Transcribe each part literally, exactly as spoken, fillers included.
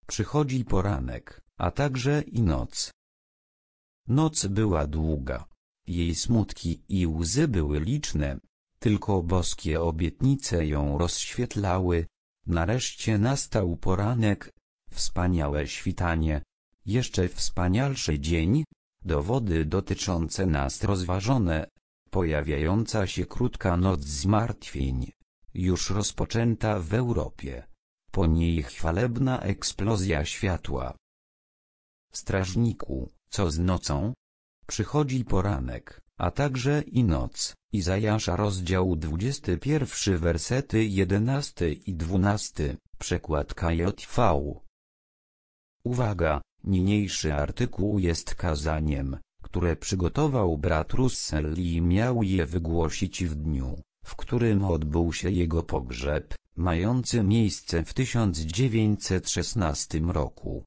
Przychodzi poranek, a także i noc. Noc była długa. Jej smutki i łzy były liczne. Tylko boskie obietnice ją rozświetlały. Nareszcie nastał poranek. Wspaniałe świtanie. Jeszcze wspanialszy dzień. Dowody dotyczące nas rozważone. Pojawiająca się krótka noc zmartwień. Już rozpoczęta w Europie. Po niej chwalebna eksplozja światła. Strażniku, co z nocą? Przychodzi poranek, a także i noc. Izajasza rozdział dwudziesty pierwszy wersety jedenasty i dwunasty, przekład K J V. Uwaga, niniejszy artykuł jest kazaniem, które przygotował brat Russell i miał je wygłosić w dniu, w którym odbył się jego pogrzeb, mający miejsce w tysiąc dziewięćset szesnastym roku.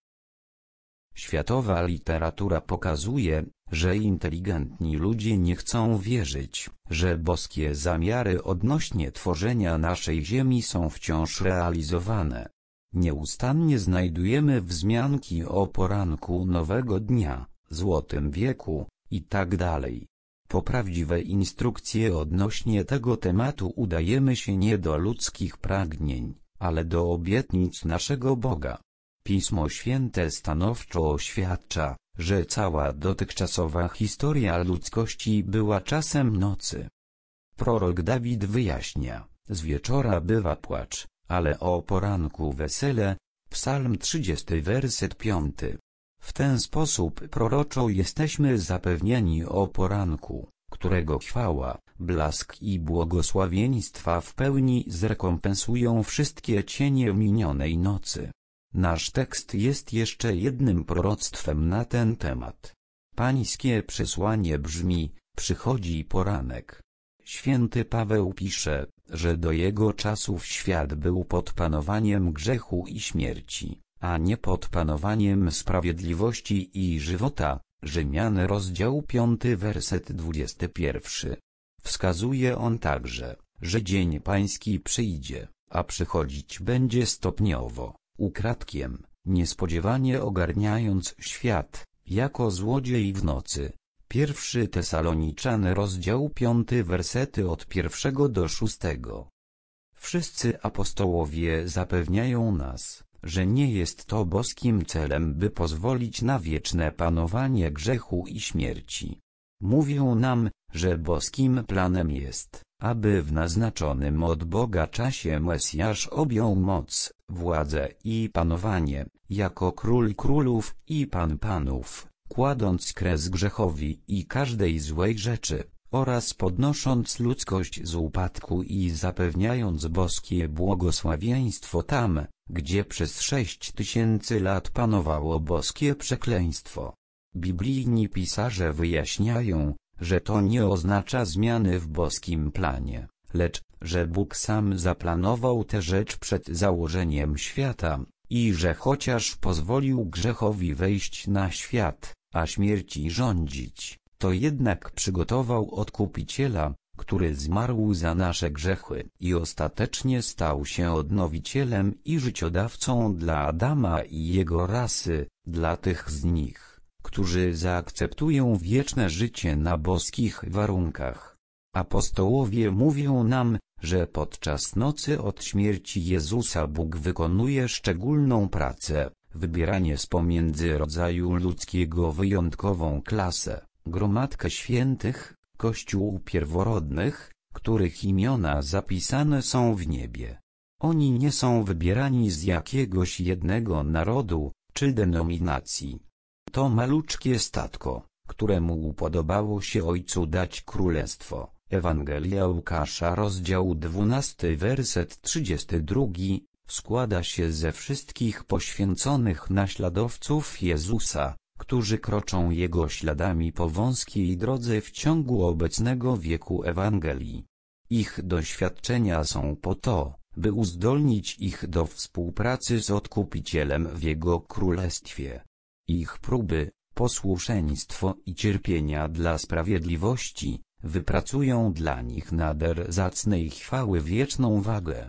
Światowa literatura pokazuje, że inteligentni ludzie nie chcą wierzyć, że boskie zamiary odnośnie tworzenia naszej Ziemi są wciąż realizowane. Nieustannie znajdujemy wzmianki o poranku nowego dnia, złotym wieku i tak dalej. Po prawdziwe instrukcje odnośnie tego tematu udajemy się nie do ludzkich pragnień, ale do obietnic naszego Boga. Pismo Święte stanowczo oświadcza, że cała dotychczasowa historia ludzkości była czasem nocy. Prorok Dawid wyjaśnia, z wieczora bywa płacz, ale o poranku wesele. Psalm trzydziesty werset piąty. W ten sposób proroczo jesteśmy zapewnieni o poranku, którego chwała, blask i błogosławieństwa w pełni zrekompensują wszystkie cienie minionej nocy. Nasz tekst jest jeszcze jednym proroctwem na ten temat. Pańskie przesłanie brzmi: przychodzi poranek. Święty Paweł pisze, że do jego czasów świat był pod panowaniem grzechu i śmierci, a nie pod panowaniem sprawiedliwości i żywota. Rzymian rozdział piąty werset dwudziesty pierwszy. Wskazuje on także, że dzień pański przyjdzie, a przychodzić będzie stopniowo, ukradkiem, niespodziewanie ogarniając świat, jako złodziej w nocy. Pierwszy Tesaloniczan rozdział piąty wersety od pierwszego do szóstego. Wszyscy apostołowie zapewniają nas, że nie jest to boskim celem, by pozwolić na wieczne panowanie grzechu i śmierci. Mówią nam, że boskim planem jest, aby w naznaczonym od Boga czasie Mesjasz objął moc, władzę i panowanie, jako Król królów i Pan panów, kładąc kres grzechowi i każdej złej rzeczy, oraz podnosząc ludzkość z upadku i zapewniając boskie błogosławieństwo tam, gdzie przez sześć tysięcy lat panowało boskie przekleństwo. Biblijni pisarze wyjaśniają, że to nie oznacza zmiany w boskim planie, lecz, że Bóg sam zaplanował tę rzecz przed założeniem świata, i że chociaż pozwolił grzechowi wejść na świat, a śmierci rządzić, to jednak przygotował Odkupiciela, który zmarł za nasze grzechy i ostatecznie stał się odnowicielem i życiodawcą dla Adama i jego rasy, dla tych z nich, którzy zaakceptują wieczne życie na boskich warunkach. Apostołowie mówią nam, że podczas nocy od śmierci Jezusa Bóg wykonuje szczególną pracę, wybieranie z pomiędzy rodzaju ludzkiego wyjątkową klasę, gromadkę świętych, Kościół pierworodnych, których imiona zapisane są w niebie. Oni nie są wybierani z jakiegoś jednego narodu, czy denominacji. To maluczkie statko, któremu upodobało się Ojcu dać królestwo. Ewangelia Łukasza rozdział dwunasty werset trzydziesty drugi, składa się ze wszystkich poświęconych naśladowców Jezusa, którzy kroczą Jego śladami po wąskiej drodze w ciągu obecnego wieku Ewangelii. Ich doświadczenia są po to, by uzdolnić ich do współpracy z Odkupicielem w Jego Królestwie. Ich próby, posłuszeństwo i cierpienia dla sprawiedliwości wypracują dla nich nader zacnej chwały wieczną wagę.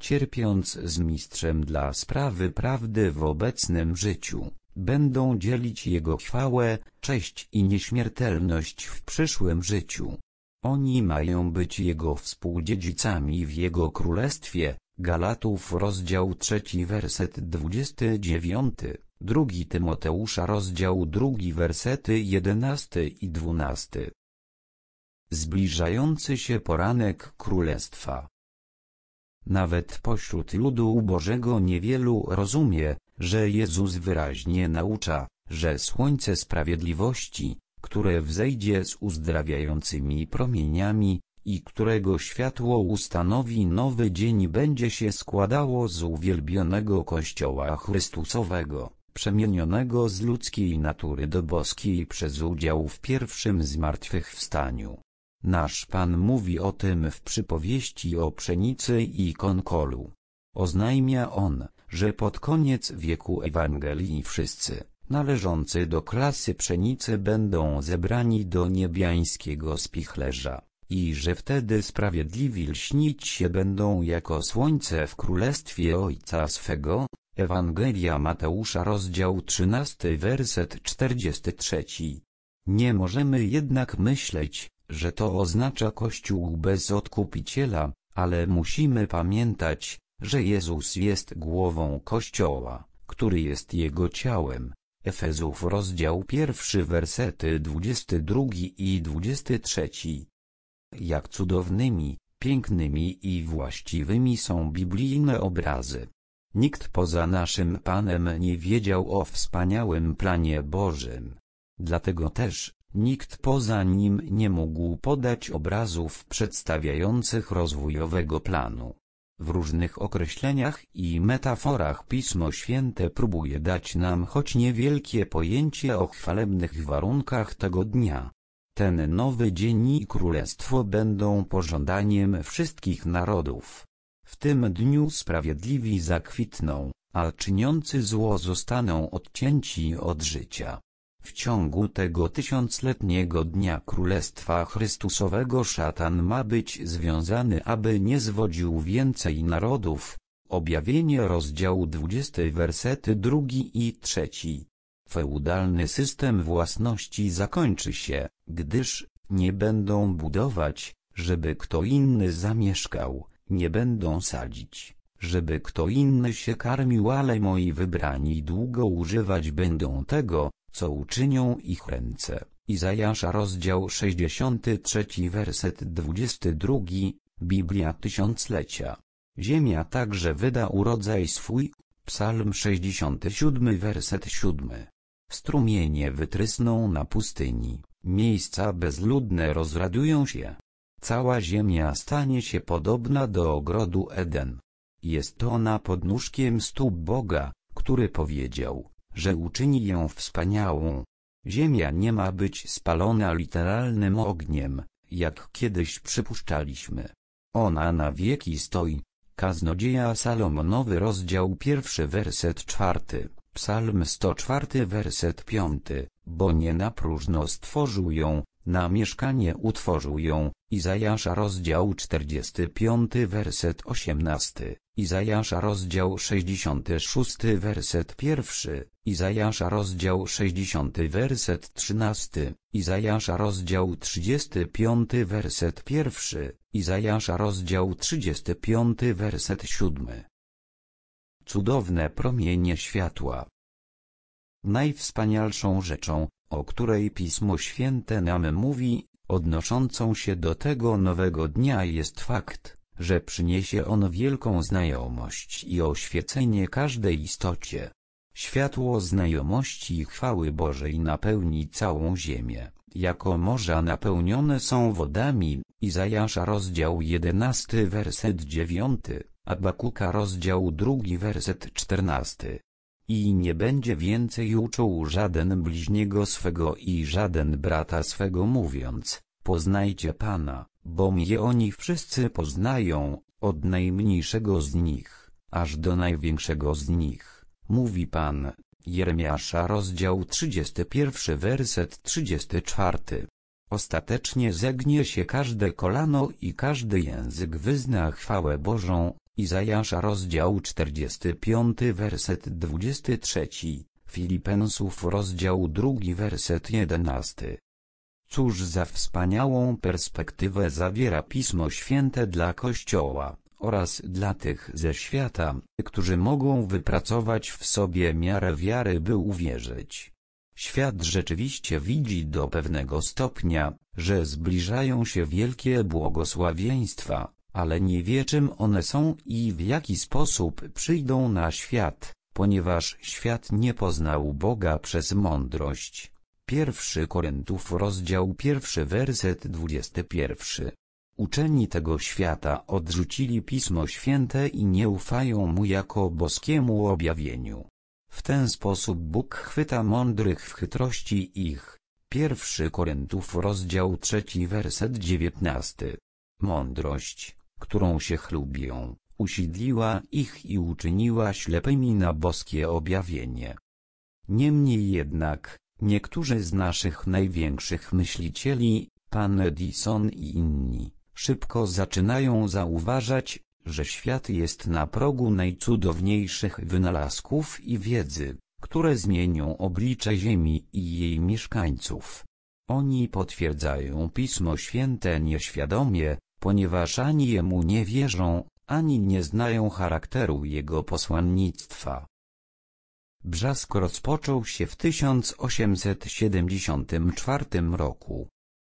cierpiąc z mistrzem dla sprawy prawdy w obecnym życiu, będą dzielić Jego chwałę, cześć i nieśmiertelność w przyszłym życiu. Oni mają być Jego współdziedzicami w Jego królestwie. Galatów rozdział trzeci werset dwudziesty dziewiąty, drugi Tymoteusza rozdział drugi wersety jedenasty i dwunasty. Zbliżający się poranek królestwa. Nawet pośród ludu Bożego niewielu rozumie, że Jezus wyraźnie naucza, że słońce sprawiedliwości, które wzejdzie z uzdrawiającymi promieniami, i którego światło ustanowi nowy dzień, będzie się składało z uwielbionego Kościoła Chrystusowego, przemienionego z ludzkiej natury do boskiej przez udział w pierwszym zmartwychwstaniu. Nasz Pan mówi o tym w przypowieści o pszenicy i konkolu. Oznajmia On, że pod koniec wieku Ewangelii wszyscy, należący do klasy pszenicy, będą zebrani do niebiańskiego spichlerza, i że wtedy sprawiedliwi lśnić się będą jako słońce w królestwie Ojca swego. Ewangelia Mateusza rozdział trzynasty werset czterdziesty trzeci. Nie możemy jednak myśleć, że to oznacza Kościół bez Odkupiciela, ale musimy pamiętać, że Jezus jest głową Kościoła, który jest Jego ciałem. Efezów rozdział pierwszy wersety dwudziesty drugi i dwudziesty trzeci. Jak cudownymi, pięknymi i właściwymi są biblijne obrazy. Nikt poza naszym Panem nie wiedział o wspaniałym planie Bożym. Dlatego też nikt poza Nim nie mógł podać obrazów przedstawiających rozwój owego planu. W różnych określeniach i metaforach Pismo Święte próbuje dać nam choć niewielkie pojęcie o chwalebnych warunkach tego dnia. Ten nowy dzień i królestwo będą pożądaniem wszystkich narodów. W tym dniu sprawiedliwi zakwitną, a czyniący zło zostaną odcięci od życia. W ciągu tego tysiącletniego dnia Królestwa Chrystusowego szatan ma być związany, aby nie zwodził więcej narodów. Objawienie rozdział dwudziesty wersety drugi i trzeci. Feudalny system własności zakończy się, gdyż nie będą budować, żeby kto inny zamieszkał, nie będą sadzić, żeby kto inny się karmił, ale moi wybrani długo używać będą tego, co uczynią ich ręce. Izajasza rozdział sześćdziesiąty trzeci werset dwudziesty drugi, Biblia Tysiąclecia. Ziemia także wyda urodzaj swój. Psalm sześćdziesiąty siódmy werset siódmy. Strumienie wytrysną na pustyni, miejsca bezludne rozradują się. Cała ziemia stanie się podobna do ogrodu Eden. Jest ona podnóżkiem stóp Boga, który powiedział, że uczyni ją wspaniałą. Ziemia nie ma być spalona literalnym ogniem, jak kiedyś przypuszczaliśmy. Ona na wieki stoi. Kaznodzieja Salomonowy rozdział pierwszy werset czwarty, Psalm sto czwarty werset piąty, bo nie na próżno stworzył ją, na mieszkanie utworzył ją. Izajasza rozdział czterdziesty piąty werset osiemnasty, Izajasza rozdział sześćdziesiąty szósty werset pierwszy, Izajasza rozdział sześćdziesiąty werset trzynasty, Izajasza rozdział trzydziesty piąty werset pierwszy, Izajasza rozdział trzydziesty piąty werset siódmy. Cudowne promienie światła. Najwspanialszą rzeczą, o której Pismo Święte nam mówi, odnoszącą się do tego nowego dnia, jest fakt, że przyniesie on wielką znajomość i oświecenie każdej istocie. Światło znajomości i chwały Bożej napełni całą ziemię, jako morza napełnione są wodami. Izajasza rozdział jedenasty werset dziewiąty, Abakuka rozdział drugi werset czternasty. I nie będzie więcej uczuł żaden bliźniego swego i żaden brata swego, mówiąc, poznajcie Pana, bo mnie oni wszyscy poznają, od najmniejszego z nich, aż do największego z nich, mówi Pan. Jeremiasza rozdział trzydziesty pierwszy werset trzydziesty czwarty. Ostatecznie zegnie się każde kolano i każdy język wyzna chwałę Bożą. Izajasza rozdział czterdziesty piąty werset dwudziesty trzeci, Filipensów rozdział drugi werset jedenasty. Cóż za wspaniałą perspektywę zawiera Pismo Święte dla Kościoła oraz dla tych ze świata, którzy mogą wypracować w sobie miarę wiary, by uwierzyć. Świat rzeczywiście widzi do pewnego stopnia, że zbliżają się wielkie błogosławieństwa, ale nie wie, czym one są i w jaki sposób przyjdą na świat, ponieważ świat nie poznał Boga przez mądrość. Pierwszy Koryntiów rozdział pierwszy werset dwudziesty pierwszy. Uczeni tego świata odrzucili Pismo Święte i nie ufają mu jako boskiemu objawieniu. W ten sposób Bóg chwyta mądrych w chytrości ich. Pierwszy Koryntiów rozdział trzeci werset dziewiętnasty. Mądrość, którą się chlubią, usidliła ich i uczyniła ślepymi na boskie objawienie. Niemniej jednak, niektórzy z naszych największych myślicieli, pan Edison i inni, szybko zaczynają zauważać, że świat jest na progu najcudowniejszych wynalazków i wiedzy, które zmienią oblicze Ziemi i jej mieszkańców. Oni potwierdzają Pismo Święte nieświadomie, ponieważ ani jemu nie wierzą, ani nie znają charakteru jego posłannictwa. Brzask rozpoczął się w tysiąc osiemset siedemdziesiątym czwartym roku.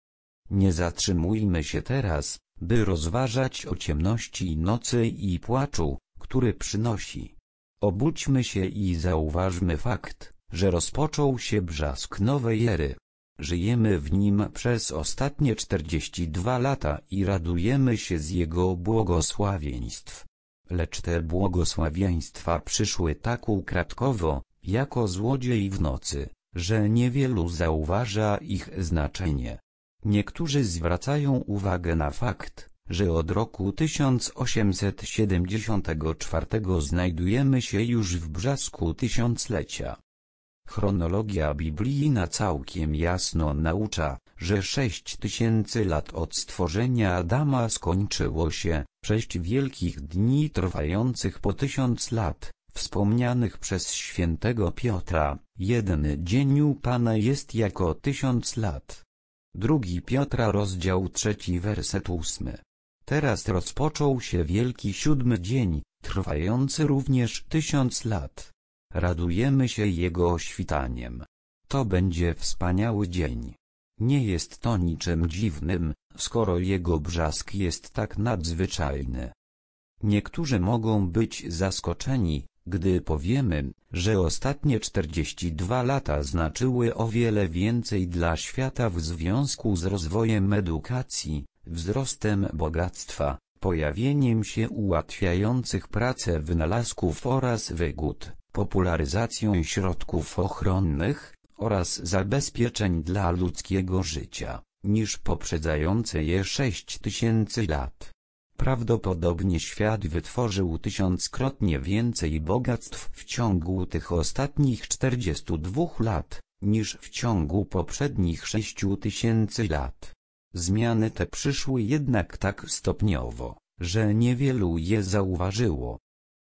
Nie zatrzymujmy się teraz, by rozważać o ciemności nocy i płaczu, który przynosi. Obudźmy się i zauważmy fakt, że rozpoczął się brzask nowej ery. Żyjemy w nim przez ostatnie czterdzieści dwa lata i radujemy się z jego błogosławieństw. Lecz te błogosławieństwa przyszły tak ukradkowo, jako złodziej w nocy, że niewielu zauważa ich znaczenie. Niektórzy zwracają uwagę na fakt, że od roku tysiąc osiemset siedemdziesiątego czwartego znajdujemy się już w brzasku tysiąclecia. Chronologia biblijna całkiem jasno naucza, że sześć tysięcy lat od stworzenia Adama skończyło się, sześć wielkich dni trwających po tysiąc lat, wspomnianych przez świętego Piotra. Jeden dzień u Pana jest jako tysiąc lat. Drugi Piotra rozdział trzeci werset ósmy. Teraz rozpoczął się wielki siódmy dzień, trwający również tysiąc lat. Radujemy się jego świtaniem. To będzie wspaniały dzień. Nie jest to niczym dziwnym, skoro jego brzask jest tak nadzwyczajny. Niektórzy mogą być zaskoczeni, gdy powiemy, że ostatnie czterdzieści dwa lata znaczyły o wiele więcej dla świata w związku z rozwojem edukacji, wzrostem bogactwa, pojawieniem się ułatwiających pracę wynalazków oraz wygód, popularyzacją środków ochronnych oraz zabezpieczeń dla ludzkiego życia, niż poprzedzające je sześć tysięcy lat. Prawdopodobnie świat wytworzył tysiąckrotnie więcej bogactw w ciągu tych ostatnich czterdziestu dwóch lat, niż w ciągu poprzednich sześciu tysięcy lat. Zmiany te przyszły jednak tak stopniowo, że niewielu je zauważyło.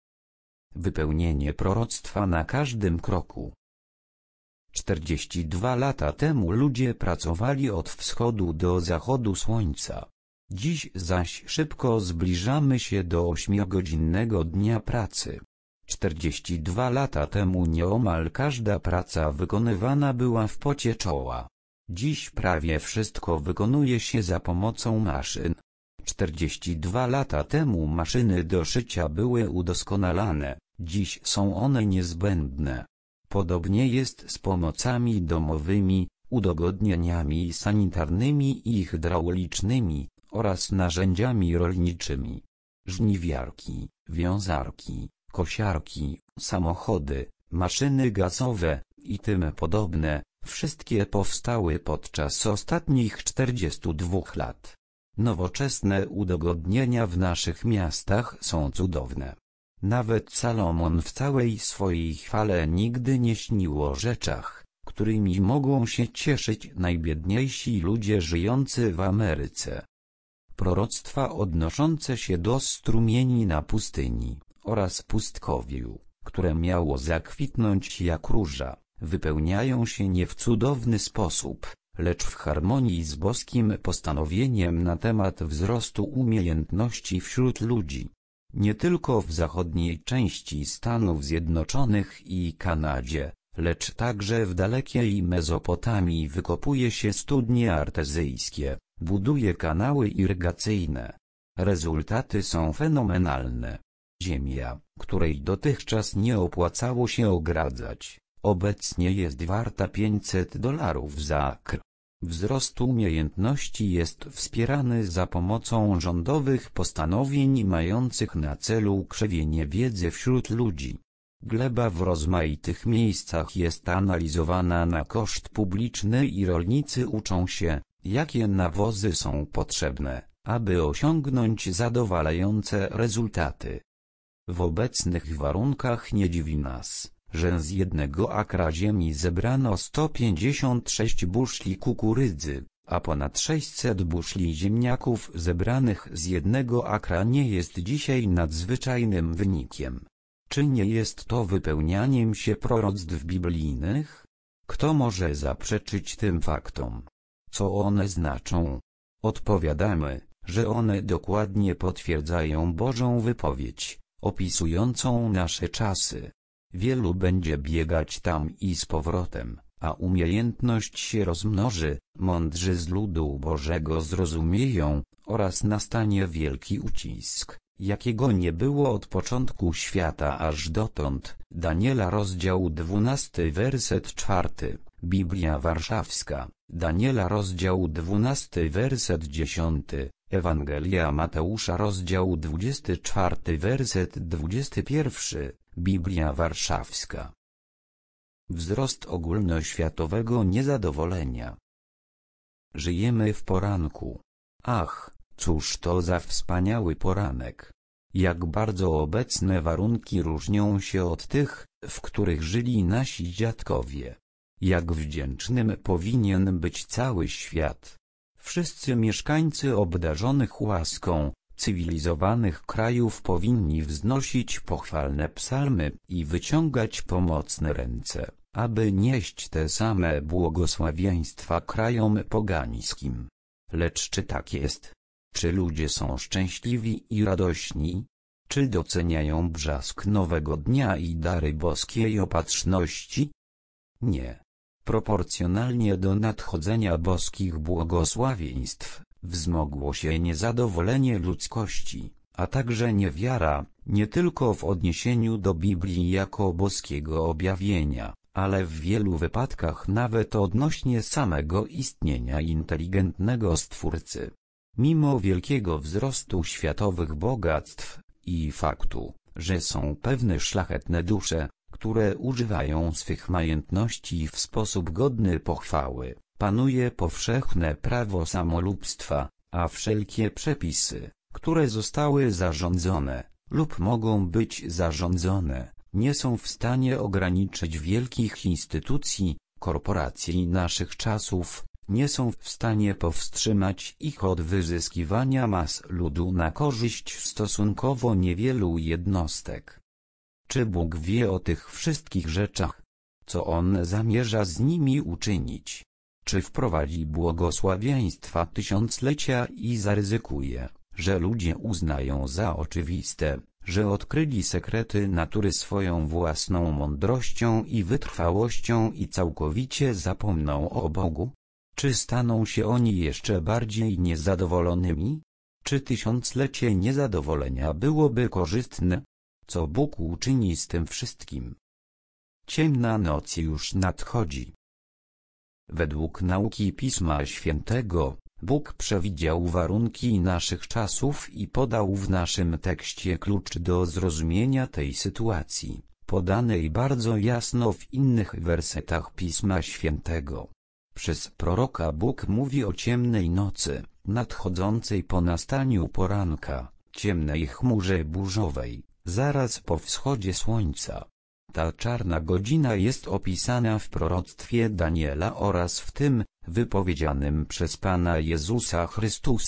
Wypełnienie proroctwa na każdym kroku. czterdzieści dwa lata temu ludzie pracowali od wschodu do zachodu słońca. Dziś zaś szybko zbliżamy się do ośmiogodzinnego dnia pracy. czterdzieści dwa lata temu nieomal każda praca wykonywana była w pocie czoła. Dziś prawie wszystko wykonuje się za pomocą maszyn. czterdzieści dwa lata temu maszyny do szycia były udoskonalane, dziś są one niezbędne. Podobnie jest z pomocami domowymi, udogodnieniami sanitarnymi i hydraulicznymi, oraz narzędziami rolniczymi. Żniwiarki, wiązarki, kosiarki, samochody, maszyny gazowe i tym podobne, wszystkie powstały podczas ostatnich czterdziestu dwóch lat. Nowoczesne udogodnienia w naszych miastach są cudowne. Nawet Salomon w całej swojej chwale nigdy nie śnił o rzeczach, którymi mogą się cieszyć najbiedniejsi ludzie żyjący w Ameryce. proroctwa odnoszące się do strumieni na pustyni oraz pustkowiu, które miało zakwitnąć jak róża, wypełniają się nie w cudowny sposób, lecz w harmonii z boskim postanowieniem na temat wzrostu umiejętności wśród ludzi. Nie tylko w zachodniej części Stanów Zjednoczonych i Kanadzie, lecz także w dalekiej Mezopotamii wykopuje się studnie artezyjskie, buduje kanały irygacyjne. Rezultaty są fenomenalne. Ziemia, której dotychczas nie opłacało się ogradzać, obecnie jest warta pięćset dolarów za akr. Wzrost umiejętności jest wspierany za pomocą rządowych postanowień mających na celu krzewienie wiedzy wśród ludzi. Gleba w rozmaitych miejscach jest analizowana na koszt publiczny i rolnicy uczą się, jakie nawozy są potrzebne, aby osiągnąć zadowalające rezultaty. W obecnych warunkach nie dziwi nas, że z jednego akra ziemi zebrano sto pięćdziesiąt sześć buszli kukurydzy, a ponad sześćset buszli ziemniaków zebranych z jednego akra nie jest dzisiaj nadzwyczajnym wynikiem. Czy nie jest to wypełnianiem się proroctw biblijnych? Kto może zaprzeczyć tym faktom? Co one znaczą? Odpowiadamy, że one dokładnie potwierdzają Bożą wypowiedź, opisującą nasze czasy. Wielu będzie biegać tam i z powrotem, a umiejętność się rozmnoży, mądrzy z ludu Bożego zrozumieją, oraz nastanie wielki ucisk, jakiego nie było od początku świata aż dotąd. Daniela rozdział dwunasty werset czwarty, Biblia Warszawska, Daniela rozdział dwunasty werset dziesiąty, Ewangelia Mateusza rozdział dwudziesty czwarty werset dwudziesty pierwszy, Biblia Warszawska. Wzrost ogólnoświatowego niezadowolenia. Żyjemy w poranku. Ach, cóż to za wspaniały poranek. Jak bardzo obecne warunki różnią się od tych, w których żyli nasi dziadkowie. Jak wdzięcznym powinien być cały świat. Wszyscy mieszkańcy obdarzonych łaską, cywilizowanych krajów powinni wznosić pochwalne psalmy i wyciągać pomocne ręce, aby nieść te same błogosławieństwa krajom pogańskim. Lecz czy tak jest? Czy ludzie są szczęśliwi i radośni? Czy doceniają brzask nowego dnia i dary boskiej opatrzności? Nie. Proporcjonalnie do nadchodzenia boskich błogosławieństw, wzmogło się niezadowolenie ludzkości, a także niewiara, nie tylko w odniesieniu do Biblii jako boskiego objawienia, ale w wielu wypadkach nawet odnośnie samego istnienia inteligentnego Stwórcy. Mimo wielkiego wzrostu światowych bogactw i faktu, że są pewne szlachetne dusze, które używają swych majątności w sposób godny pochwały, panuje powszechne prawo samolubstwa, a wszelkie przepisy, które zostały zarządzone, lub mogą być zarządzone, nie są w stanie ograniczyć wielkich instytucji, korporacji naszych czasów, nie są w stanie powstrzymać ich od wyzyskiwania mas ludu na korzyść stosunkowo niewielu jednostek. Czy Bóg wie o tych wszystkich rzeczach? Co On zamierza z nimi uczynić? Czy wprowadzi błogosławieństwa tysiąclecia i zaryzykuje, że ludzie uznają za oczywiste, że odkryli sekrety natury swoją własną mądrością i wytrwałością i całkowicie zapomną o Bogu? Czy staną się oni jeszcze bardziej niezadowolonymi? Czy tysiąclecie niezadowolenia byłoby korzystne? Co Bóg uczyni z tym wszystkim? Ciemna noc już nadchodzi. Według nauki Pisma Świętego, Bóg przewidział warunki naszych czasów i podał w naszym tekście klucz do zrozumienia tej sytuacji, podanej bardzo jasno w innych wersetach Pisma Świętego. Przez proroka Bóg mówi o ciemnej nocy, nadchodzącej po nastaniu poranka, ciemnej chmurze burzowej, zaraz po wschodzie słońca. Ta czarna godzina jest opisana w proroctwie Daniela oraz w tym, wypowiedzianym przez Pana Jezusa Chrystusa,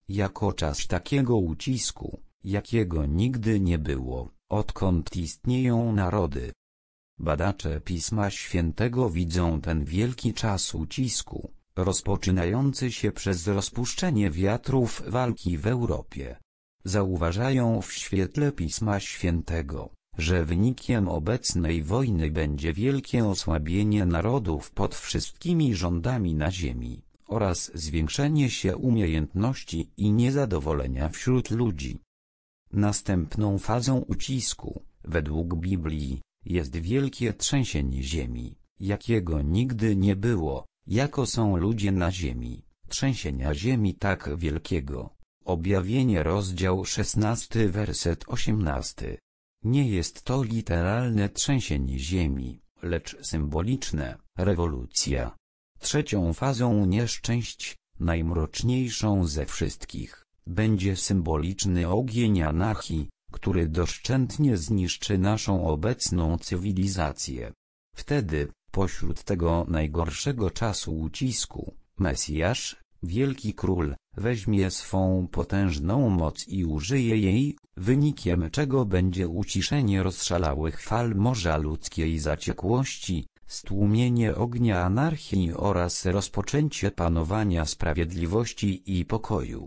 jako czas takiego ucisku, jakiego nigdy nie było, odkąd istnieją narody. Badacze Pisma Świętego widzą ten wielki czas ucisku, rozpoczynający się przez rozpuszczenie wiatrów walki w Europie. Zauważają w świetle Pisma Świętego, że wynikiem obecnej wojny będzie wielkie osłabienie narodów pod wszystkimi rządami na ziemi, oraz zwiększenie się umiejętności i niezadowolenia wśród ludzi. Następną fazą ucisku, według Biblii, jest wielkie trzęsienie ziemi, jakiego nigdy nie było, jako są ludzie na ziemi, trzęsienia ziemi tak wielkiego. Objawienie rozdział szesnasty werset osiemnasty. Nie jest to literalne trzęsienie ziemi, lecz symboliczne, rewolucja. Trzecią fazą nieszczęść, najmroczniejszą ze wszystkich, będzie symboliczny ogień anarchii, który doszczętnie zniszczy naszą obecną cywilizację. Wtedy, pośród tego najgorszego czasu ucisku, Mesjasz, wielki król, weźmie swą potężną moc i użyje jej, wynikiem czego będzie uciszenie rozszalałych fal morza ludzkiej zaciekłości, stłumienie ognia anarchii oraz rozpoczęcie panowania sprawiedliwości i pokoju.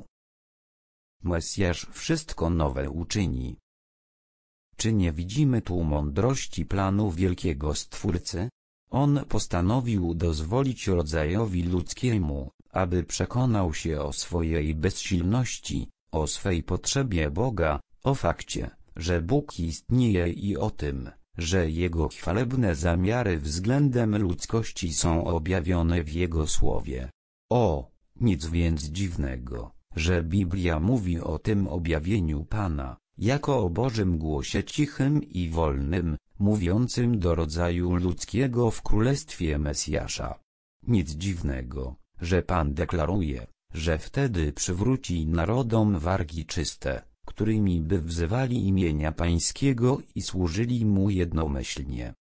Mesjasz wszystko nowe uczyni. Czy nie widzimy tu mądrości planu wielkiego Stwórcy? On postanowił dozwolić rodzajowi ludzkiemu, aby przekonał się o swojej bezsilności, o swej potrzebie Boga, o fakcie, że Bóg istnieje i o tym, że Jego chwalebne zamiary względem ludzkości są objawione w Jego słowie. O, nic więc dziwnego, że Biblia mówi o tym objawieniu Pana, jako o Bożym głosie cichym i wolnym, mówiącym do rodzaju ludzkiego w królestwie Mesjasza. Nic dziwnego, że Pan deklaruje, że wtedy przywróci narodom wargi czyste, którymi by wzywali imienia Pańskiego i służyli Mu jednomyślnie.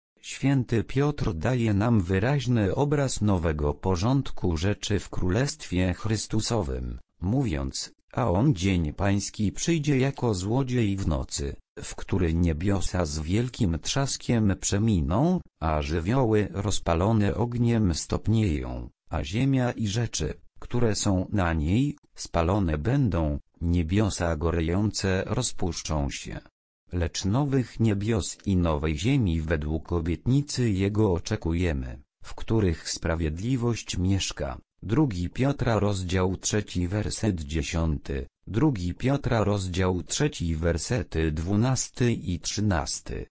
Święty Piotr daje nam wyraźny obraz nowego porządku rzeczy w Królestwie Chrystusowym, mówiąc, a on dzień Pański przyjdzie jako złodziej w nocy, w który niebiosa z wielkim trzaskiem przeminą, a żywioły rozpalone ogniem stopnieją, a ziemia i rzeczy, które są na niej, spalone będą, niebiosa gorejące rozpuszczą się. Lecz nowych niebios i nowej ziemi według obietnicy Jego oczekujemy, w których sprawiedliwość mieszka. Drugi Piotra rozdział trzeci werset dziesiąty, drugi Piotra rozdział trzeci wersety dwunasty i trzynasty.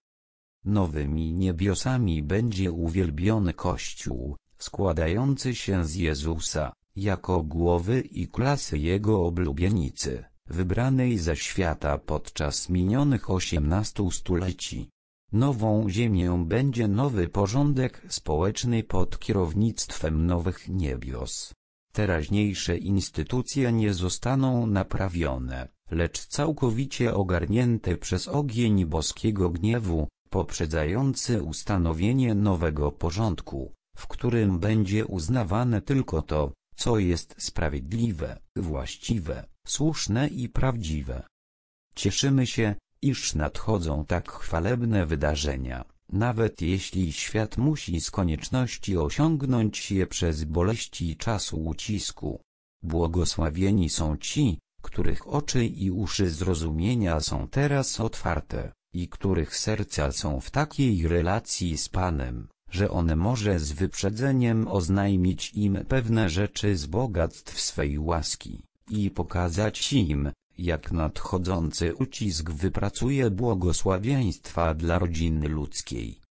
Nowymi niebiosami będzie uwielbiony Kościół, składający się z Jezusa, jako głowy i klasy Jego oblubienicy, wybranej ze świata podczas minionych osiemnastu stuleci. Nową ziemię będzie nowy porządek społeczny pod kierownictwem nowych niebios. Teraźniejsze instytucje nie zostaną naprawione, lecz całkowicie ogarnięte przez ogień boskiego gniewu, poprzedzający ustanowienie nowego porządku, w którym będzie uznawane tylko to, co jest sprawiedliwe, właściwe, słuszne i prawdziwe. Cieszymy się, iż nadchodzą tak chwalebne wydarzenia, nawet jeśli świat musi z konieczności osiągnąć je przez boleści czasu ucisku. Błogosławieni są ci, których oczy i uszy zrozumienia są teraz otwarte, i których serca są w takiej relacji z Panem, że On może z wyprzedzeniem oznajmić im pewne rzeczy z bogactw swej łaski, i pokazać im, jak nadchodzący ucisk wypracuje błogosławieństwa dla rodziny ludzkiej.